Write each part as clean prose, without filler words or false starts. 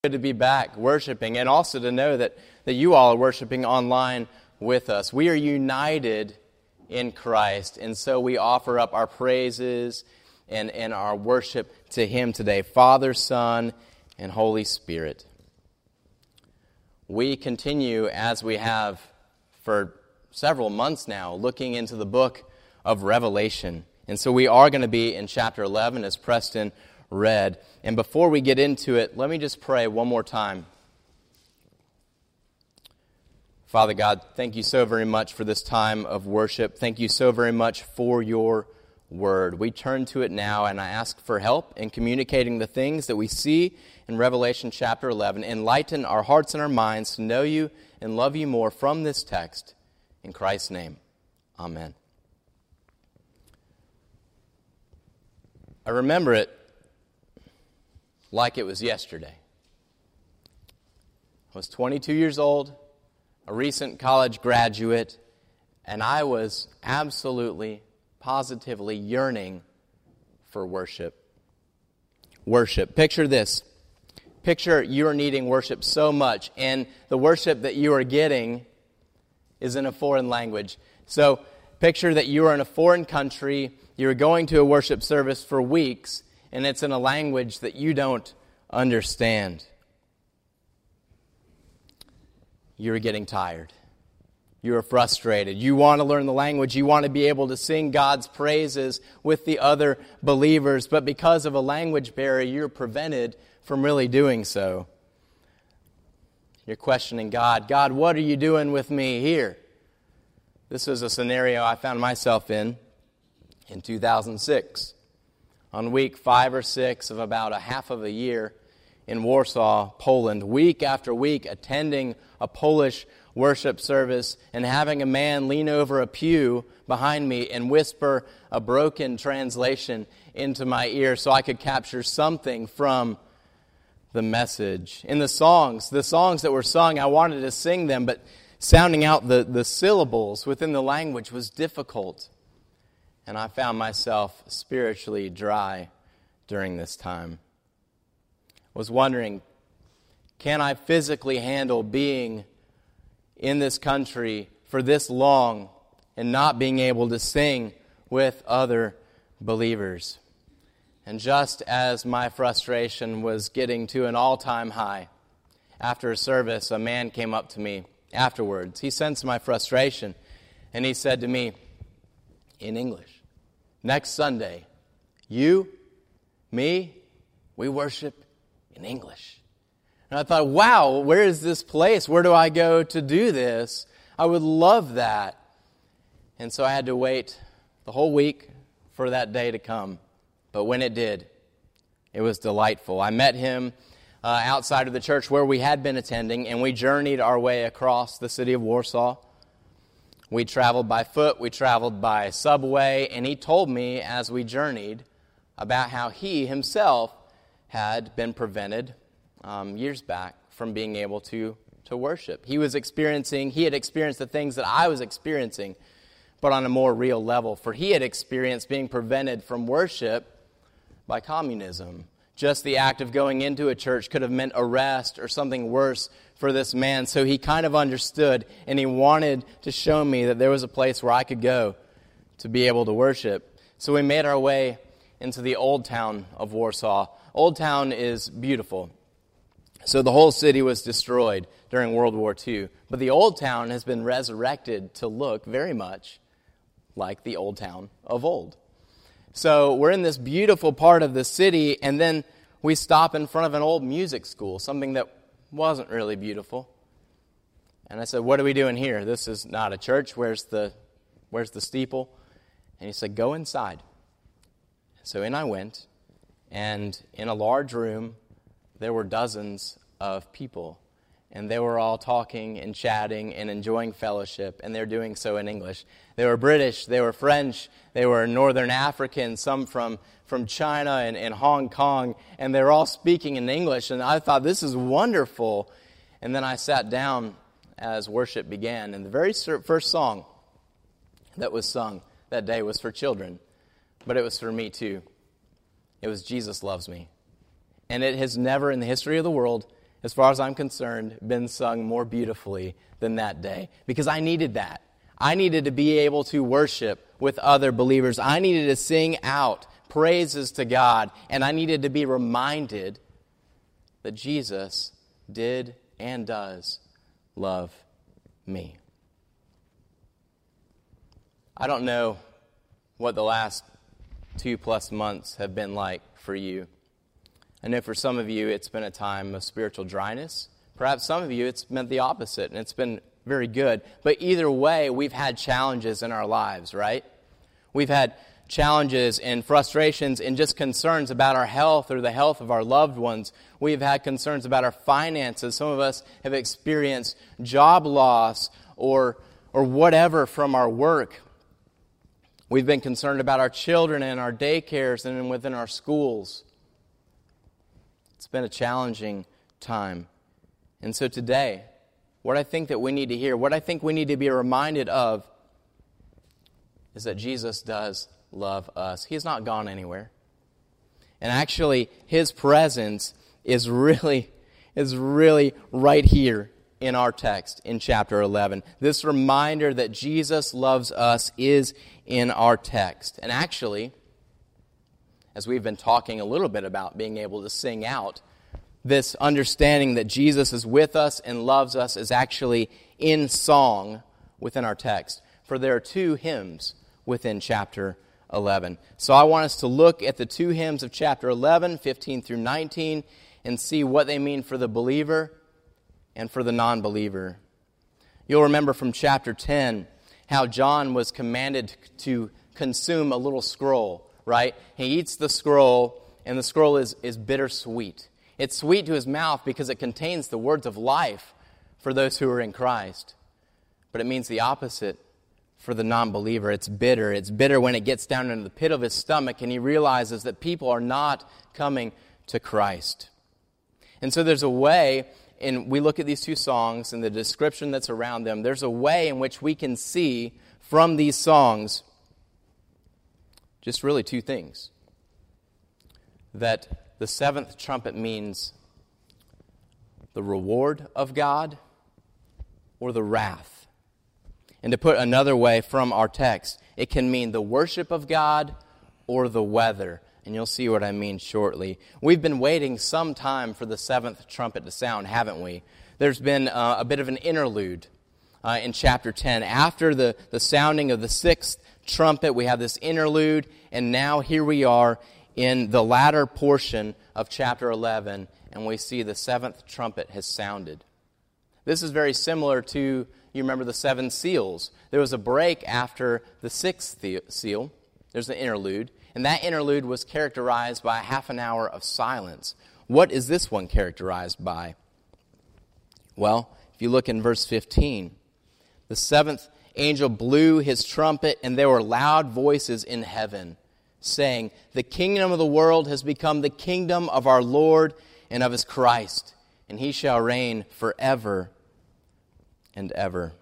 Good to be back worshiping, and also to know that you all are worshiping online with us. We are united in Christ, and so we offer up our praises and our worship to Him today, Father, Son, and Holy Spirit. We continue, as we have for several months now, looking into the book of Revelation. And so we are going to be in chapter 11, as Preston read. And before we get into it, let me just pray one more time. Father God, thank you so very much for this time of worship. Thank you so very much for your word. We turn to it now, and I ask for help in communicating the things that we see in Revelation chapter 11. Enlighten our hearts and our minds to know you and love you more from this text. In Christ's name, amen. I remember it like it was yesterday. I was 22 years old, a recent college graduate, and I was absolutely, positively yearning for worship. Worship. Picture this. Picture you are needing worship so much, and the worship that you are getting is in a foreign language. So picture that you are in a foreign country, you're going to a worship service for weeks, and it's in a language that you don't understand. You're getting tired. You're frustrated. You want to learn the language. You want to be able to sing God's praises with the other believers, but because of a language barrier, you're prevented from really doing so. You're questioning God. God, what are you doing with me here? This was a scenario I found myself in 2006. On week 5 or 6 of about a half of a year in Warsaw, Poland, week after week attending a Polish worship service and having a man lean over a pew behind me and whisper a broken translation into my ear so I could capture something from the message. In the songs that were sung, I wanted to sing them, but sounding out the syllables within the language was difficult. And I found myself spiritually dry during this time. I was wondering, can I physically handle being in this country for this long and not being able to sing with other believers? And just as my frustration was getting to an all-time high, after a service, a man came up to me afterwards. He sensed my frustration, and he said to me, in English, next Sunday, you, me, we worship in English. And I thought, wow, where is this place? Where do I go to do this? I would love that. And so I had to wait the whole week for that day to come. But when it did, it was delightful. I met him outside of the church where we had been attending, and we journeyed our way across the city of Warsaw. We traveled by foot, we traveled by subway, and he told me as we journeyed about how he himself had been prevented years back from being able to worship. He had experienced the things that I was experiencing, but on a more real level. For he had experienced being prevented from worship by communism. Just the act of going into a church could have meant arrest or something worse for this man. So he kind of understood, and he wanted to show me that there was a place where I could go to be able to worship. So we made our way into the old town of Warsaw. Old Town is beautiful. So the whole city was destroyed during World War II. But the old town has been resurrected to look very much like the old town of old. So we're in this beautiful part of the city, and then we stop in front of an old music school, something that wasn't really beautiful. And I said, what are we doing here? This is not a church. Where's the steeple? And he said, go inside. So in I went, and in a large room, there were dozens of people. And they were all talking and chatting and enjoying fellowship, and they're doing so in English. They were British, they were French, they were Northern African, some from China and Hong Kong, and they were all speaking in English, and I thought, this is wonderful. And then I sat down as worship began, and the very first song that was sung that day was for children, but it was for me too. It was Jesus Loves Me. And it has never in the history of the world as far as I'm concerned, been sung more beautifully than that day, because I needed that. I needed to be able to worship with other believers. I needed to sing out praises to God, and I needed to be reminded that Jesus did and does love me. I don't know what the last 2+ months have been like for you. I know for some of you it's been a time of spiritual dryness. Perhaps some of you it's meant the opposite, and it's been very good. But either way, we've had challenges in our lives, right? We've had challenges and frustrations and just concerns about our health or the health of our loved ones. We've had concerns about our finances. Some of us have experienced job loss or whatever from our work. We've been concerned about our children and our daycares and within our schools. It's been a challenging time. And so today, what I think that we need to hear, what I think we need to be reminded of, is that Jesus does love us. He's not gone anywhere. And actually, His presence is really right here in our text in chapter 11. This reminder that Jesus loves us is in our text. And actually, as we've been talking a little bit about being able to sing out, this understanding that Jesus is with us and loves us is actually in song within our text. For there are 2 hymns within chapter 11. So I want us to look at the 2 hymns of chapter 11, 15 through 19, and see what they mean for the believer and for the non-believer. You'll remember from chapter 10 how John was commanded to consume a little scroll, right? He eats the scroll, and the scroll is bittersweet. It's sweet to his mouth because it contains the words of life for those who are in Christ. But it means the opposite for the non-believer. It's bitter. It's bitter when it gets down into the pit of his stomach and he realizes that people are not coming to Christ. And so there's a way, and we look at these 2 songs and the description that's around them, there's a way in which we can see from these songs just really 2 things. That the 7th trumpet means the reward of God or the wrath. And to put another way from our text, it can mean the worship of God or the weather. And you'll see what I mean shortly. We've been waiting some time for the 7th trumpet to sound, haven't we? There's been a bit of an interlude in chapter 10. After the sounding of the 6th trumpet, we have this interlude, and now here we are in the latter portion of chapter 11, and we see the 7th trumpet has sounded. This is very similar to, you remember the 7 seals. There was a break after the 6th seal. There's an interlude, and that interlude was characterized by a half an hour of silence. What is this one characterized by? Well, if you look in verse 15, the 7th angel blew his trumpet, and there were loud voices in heaven, saying, "The kingdom of the world has become the kingdom of our Lord and of His Christ, and He shall reign forever and ever."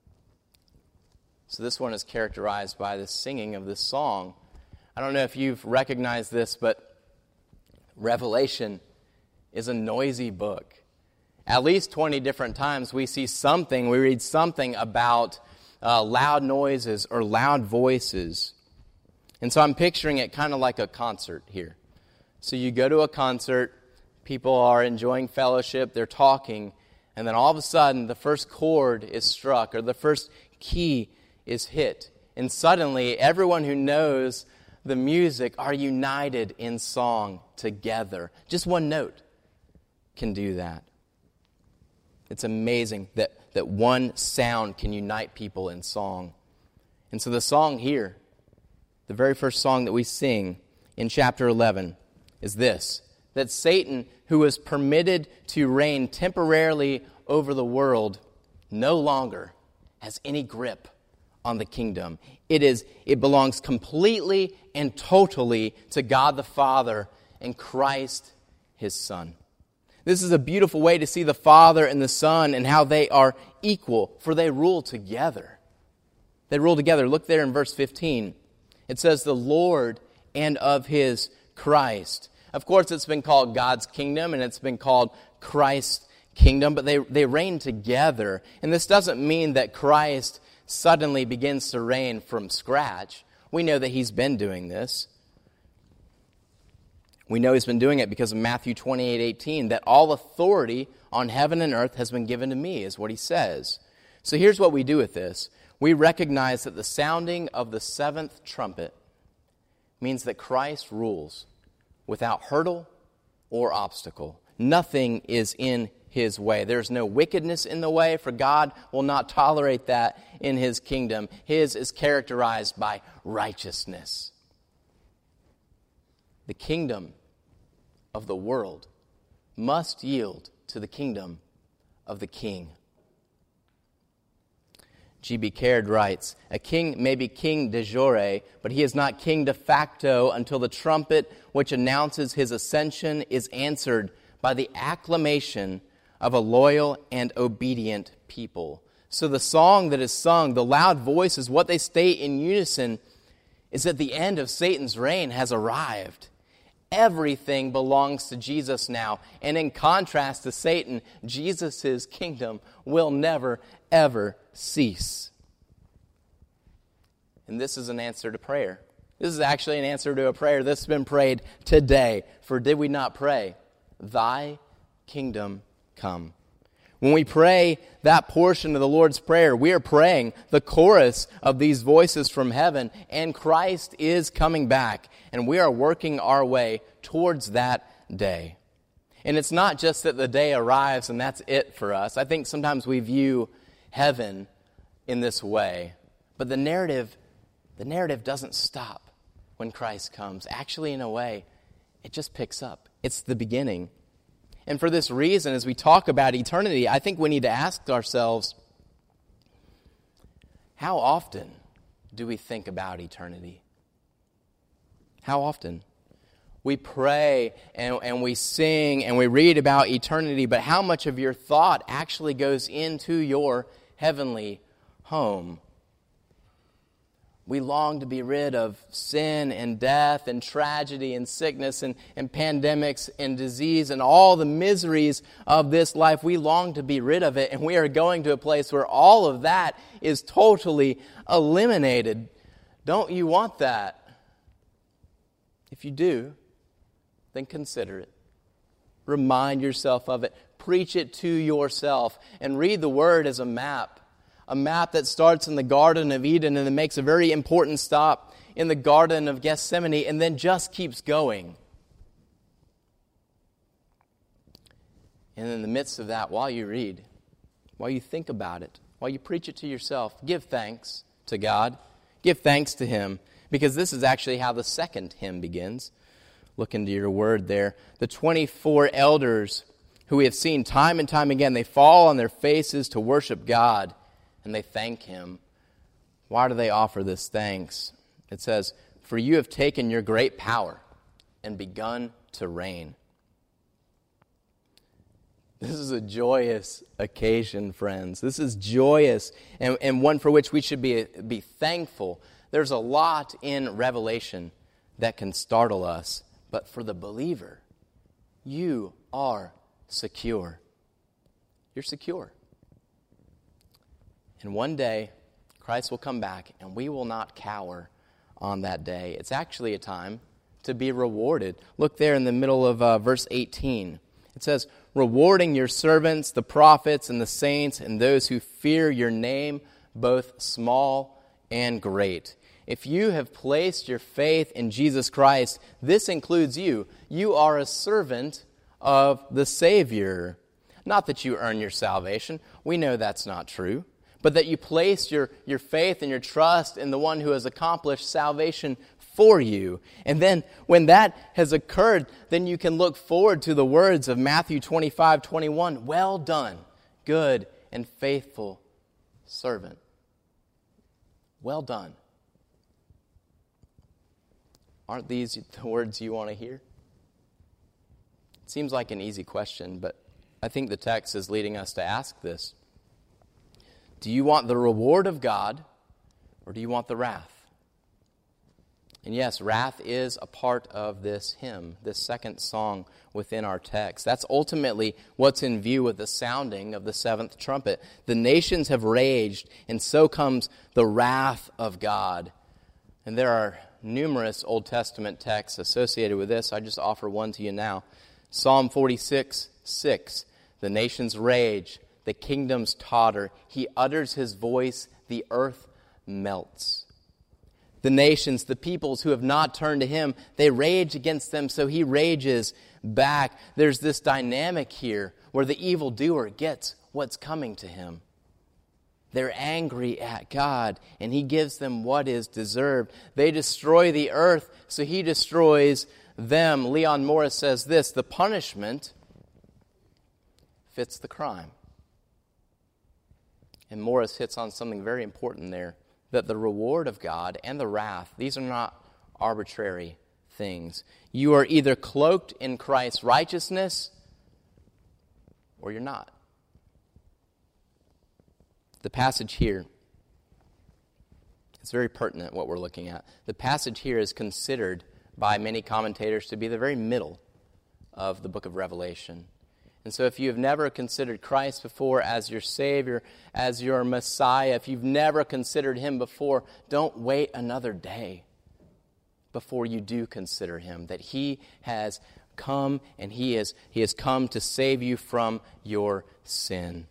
So this one is characterized by the singing of this song. I don't know if you've recognized this, but Revelation is a noisy book. At least 20 different times we read something about loud noises or loud voices. And so I'm picturing it kind of like a concert here. So you go to a concert, people are enjoying fellowship, they're talking, and then all of a sudden the first chord is struck or the first key is hit. And suddenly everyone who knows the music are united in song together. Just one note can do that. It's amazing that one sound can unite people in song. And so the song here, the very first song that we sing in chapter 11 is this, that Satan, who was permitted to reign temporarily over the world, no longer has any grip on the kingdom. It belongs completely and totally to God the Father and Christ, His Son. This is a beautiful way to see the Father and the Son and how they are equal, for they rule together. They rule together. Look there in verse 15. It says, the Lord and of His Christ. Of course, it's been called God's kingdom, and it's been called Christ's kingdom, but they reign together. And this doesn't mean that Christ suddenly begins to reign from scratch. We know that he's been doing this. We know he's been doing it because of Matthew 28:18, that all authority on heaven and earth has been given to me, is what he says. So here's what we do with this. We recognize that the sounding of the seventh trumpet means that Christ rules without hurdle or obstacle. Nothing is in his way. There's no wickedness in the way, for God will not tolerate that in his kingdom. His is characterized by righteousness. The kingdom of the world must yield to the kingdom of the King. G.B. Caird writes, "A king may be king de jure, but he is not king de facto until the trumpet which announces his ascension is answered by the acclamation of a loyal and obedient people." So the song that is sung, the loud voices, what they state in unison, is that the end of Satan's reign has arrived. Everything belongs to Jesus now. And in contrast to Satan, Jesus' kingdom will never, ever cease. And this is an answer to prayer. This is actually an answer to a prayer that's been prayed today. For did we not pray, "Thy kingdom come"? When we pray that portion of the Lord's Prayer, we are praying the chorus of these voices from heaven, and Christ is coming back, and we are working our way towards that day. And it's not just that the day arrives and that's it for us. I think sometimes we view heaven in this way, but the narrative doesn't stop when Christ comes. Actually, in a way, it just picks up. It's the beginning. And for this reason, as we talk about eternity, I think we need to ask ourselves, how often do we think about eternity? How often? We pray and we sing and we read about eternity, but how much of your thought actually goes into your heavenly home? We long to be rid of sin and death and tragedy and sickness and pandemics and disease and all the miseries of this life. We long to be rid of it, and we are going to a place where all of that is totally eliminated. Don't you want that? If you do, then consider it. Remind yourself of it. Preach it to yourself. And read the Word as a map. A map that starts in the Garden of Eden and then makes a very important stop in the Garden of Gethsemane and then just keeps going. And in the midst of that, while you read, while you think about it, while you preach it to yourself, give thanks to God. Give thanks to Him, because this is actually how the second hymn begins. Look into your word there. The 24 elders who we have seen time and time again, they fall on their faces to worship God. And they thank Him. Why do they offer this thanks? It says, "For you have taken your great power and begun to reign." This is a joyous occasion, friends. This is joyous and one for which we should be thankful. There's a lot in Revelation that can startle us. But for the believer, you are secure. You're secure. And one day, Christ will come back, and we will not cower on that day. It's actually a time to be rewarded. Look there in the middle of verse 18. It says, "Rewarding your servants, the prophets and the saints, and those who fear your name, both small and great." If you have placed your faith in Jesus Christ, this includes you. You are a servant of the Savior. Not that you earn your salvation. We know that's not true. But that you place your faith and your trust in the one who has accomplished salvation for you. And then when that has occurred, then you can look forward to the words of Matthew 25:21. "Well done, good and faithful servant." Well done. Aren't these the words you want to hear? It seems like an easy question, but I think the text is leading us to ask this. Do you want the reward of God, or do you want the wrath? And yes, wrath is a part of this hymn, this second song within our text. That's ultimately what's in view with the sounding of the seventh trumpet. The nations have raged, and so comes the wrath of God. And there are numerous Old Testament texts associated with this. I just offer one to you now. Psalm 46:6. The nations rage, the kingdoms totter. He utters his voice, the earth melts. The nations, the peoples who have not turned to him, they rage against them, so he rages back. There's this dynamic here where the evildoer gets what's coming to him. They're angry at God, and he gives them what is deserved. They destroy the earth, so he destroys them. Leon Morris says this: the punishment fits the crime. And Morris hits on something very important there, that the reward of God and the wrath, these are not arbitrary things. You are either cloaked in Christ's righteousness or you're not. The passage here, it's very pertinent what we're looking at. The passage here is considered by many commentators to be the very middle of the book of Revelation. And so if you have never considered Christ before as your Savior, as your Messiah, if you've never considered him before, don't wait another day before you do consider him, that he has come and he has come to save you from your sin.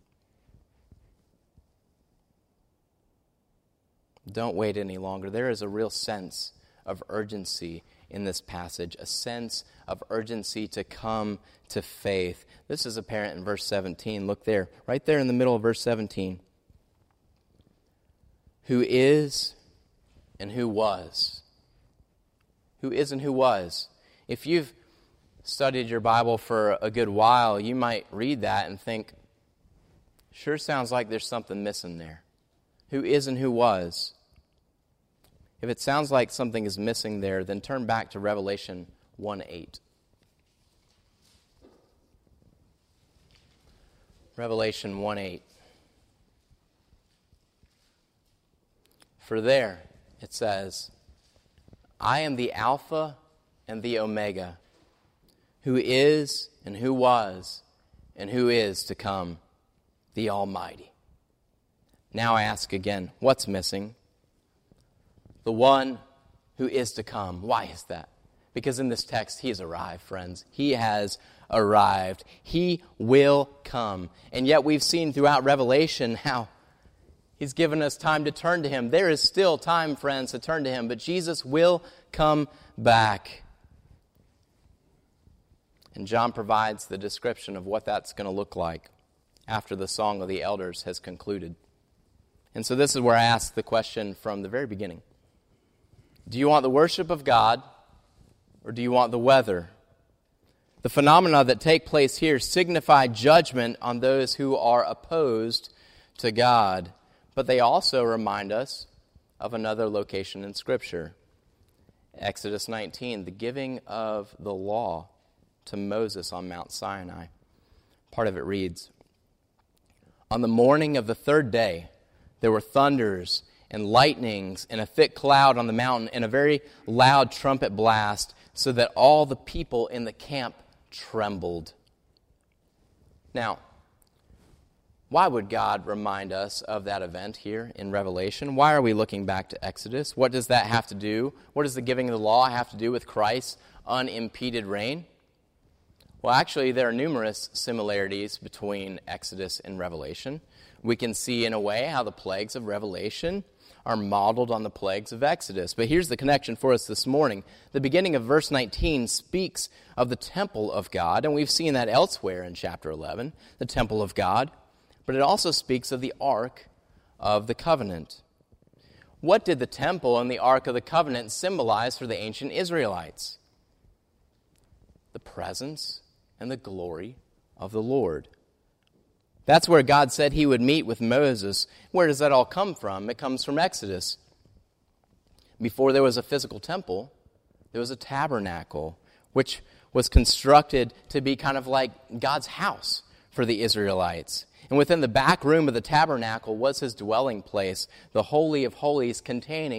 Don't wait any longer. There is a real sense of urgency in this passage, a sense of urgency to come to faith. This is apparent in verse 17. Look there, right there in the middle of verse 17. Who is and who was. Who is and who was. If you've studied your Bible for a good while, you might read that and think, sure sounds like there's something missing there. Who is and who was. If it sounds like something is missing there, then turn back to Revelation 1:8. Revelation 1:8. For there it says, I am the Alpha and the Omega, who is and who was and who is to come, the Almighty. Now I ask again, what's missing? The one who is to come. Why is that? Because in this text, he has arrived, friends. He has arrived. He will come. And yet we've seen throughout Revelation how he's given us time to turn to him. There is still time, friends, to turn to him, but Jesus will come back. And John provides the description of what that's going to look like after the Song of the Elders has concluded. And so this is where I ask the question from the very beginning. Do you want the worship of God, or do you want the weather? The phenomena that take place here signify judgment on those who are opposed to God, but they also remind us of another location in Scripture. Exodus 19, the giving of the law to Moses on Mount Sinai. Part of it reads, On the morning of the third day, there were thunders and lightnings and a thick cloud on the mountain and a very loud trumpet blast, so that all the people in the camp trembled. Now, why would God remind us of that event here in Revelation? Why are we looking back to Exodus? What does that have to do? What does the giving of the law have to do with Christ's unimpeded reign? Well, actually, there are numerous similarities between Exodus and Revelation. We can see, in a way, how the plagues of Revelation are modeled on the plagues of Exodus. But here's the connection for us this morning. The beginning of verse 19 speaks of the temple of God, and we've seen that elsewhere in chapter 11, the temple of God. But it also speaks of the Ark of the Covenant. What did the temple and the Ark of the Covenant symbolize for the ancient Israelites? The presence and the glory of the Lord. That's where God said he would meet with Moses. Where does that all come from? It comes from Exodus. Before there was a physical temple, there was a tabernacle, which was constructed to be kind of like God's house for the Israelites. And within the back room of the tabernacle was his dwelling place, the Holy of Holies, containing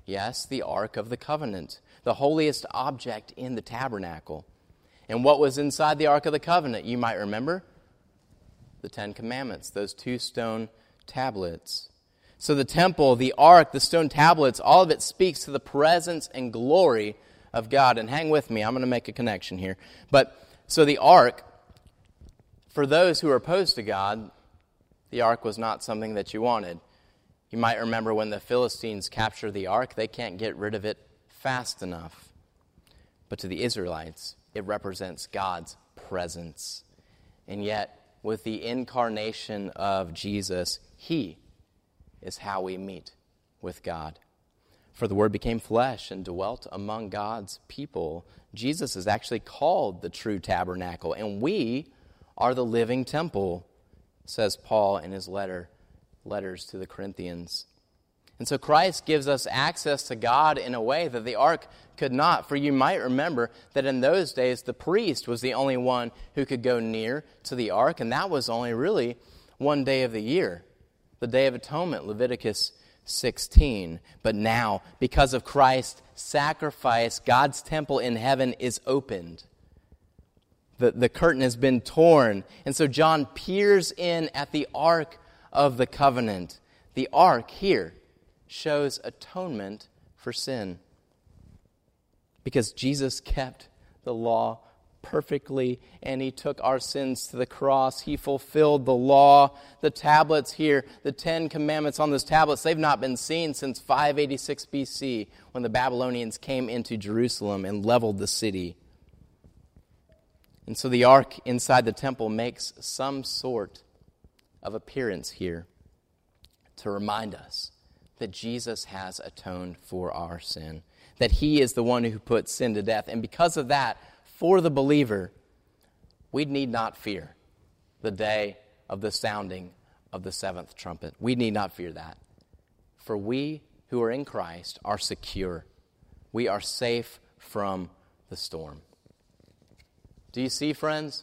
Yes, the Ark of the Covenant, the holiest object in the tabernacle. And what was inside the Ark of the Covenant? You might remember the Ten Commandments, those 2 stone tablets. So the temple, the Ark, the stone tablets, all of it speaks to the presence and glory of God. And hang with me, I'm going to make a connection here. So the Ark, for those who are opposed to God, the Ark was not something that you wanted. You might remember when the Philistines capture the Ark, they can't get rid of it fast enough. But to the Israelites, it represents God's presence. And yet, with the incarnation of Jesus, He is how we meet with God. For the Word became flesh and dwelt among God's people. Jesus is actually called the true tabernacle, and we are the living temple, says Paul in his letters to the Corinthians. And so Christ gives us access to God in a way that the Ark could not. For you might remember that in those days, the priest was the only one who could go near to the Ark, and that was only really one day of the year, the Day of Atonement, Leviticus 16. But now, because of Christ's sacrifice, God's temple in heaven is opened. The curtain has been torn. And so John peers in at the Ark of the Covenant. The Ark here shows atonement for sin. Because Jesus kept the law perfectly, and He took our sins to the cross. He fulfilled the law. The tablets here, the 10 Commandments on those tablets, they've not been seen since 586 BC, when the Babylonians came into Jerusalem and leveled the city. And so the Ark inside the temple makes some sort of appearance here to remind us that Jesus has atoned for our sin, that He is the one who put sin to death. And because of that, for the believer, we need not fear the day of the sounding of the 7th trumpet. We need not fear that. For we who are in Christ are secure. We are safe from the storm. Do you see, friends?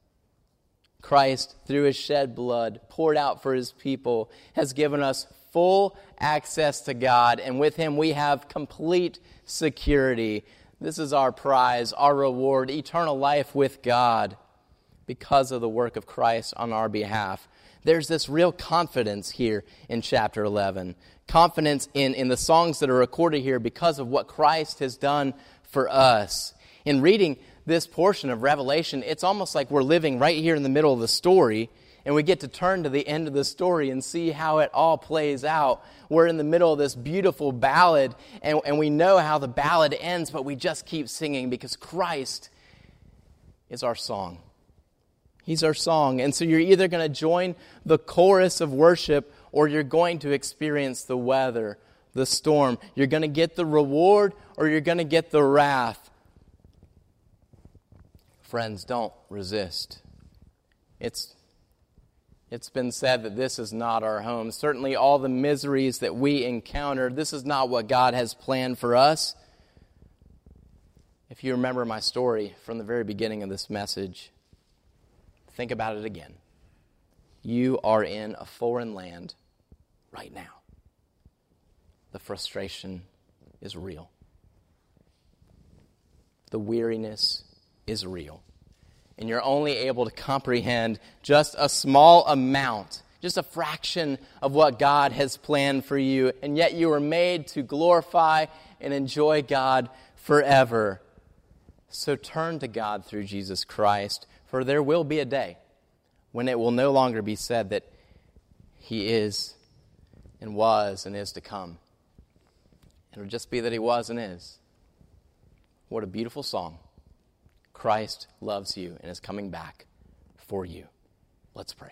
Christ, through His shed blood, poured out for His people, has given us full access to God, and with Him we have complete security. This is our prize, our reward, eternal life with God because of the work of Christ on our behalf. There's this real confidence here in chapter 11. Confidence in the songs that are recorded here because of what Christ has done for us. In reading this portion of Revelation, it's almost like we're living right here in the middle of the story, and we get to turn to the end of the story and see how it all plays out. We're in the middle of this beautiful ballad, and we know how the ballad ends, but we just keep singing because Christ is our song. He's our song. And so you're either going to join the chorus of worship, or you're going to experience the weather, the storm. You're going to get the reward, or you're going to get the wrath. Friends, don't resist. It's been said that this is not our home. Certainly all the miseries that we encounter, this is not what God has planned for us. If you remember my story from the very beginning of this message, think about it again. You are in a foreign land right now. The frustration is real. The weariness is real. And you're only able to comprehend just a small amount, just a fraction of what God has planned for you. And yet you were made to glorify and enjoy God forever. So turn to God through Jesus Christ, for there will be a day when it will no longer be said that He is and was and is to come. It'll just be that He was and is. What a beautiful song. Christ loves you and is coming back for you. Let's pray.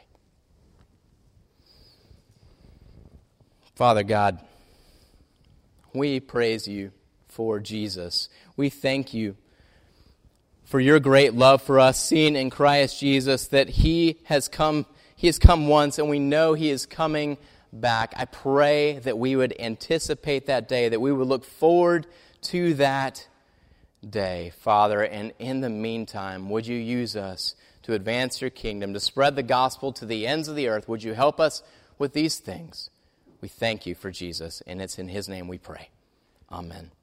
Father God, we praise You for Jesus. We thank You for Your great love for us, seen in Christ Jesus, that He has come once, and we know He is coming back. I pray that we would anticipate that day, that we would look forward to that day, Father, and in the meantime, would You use us to advance Your kingdom, to spread the gospel to the ends of the earth? Would You help us with these things? We thank You for Jesus, and it's in His name we pray. Amen.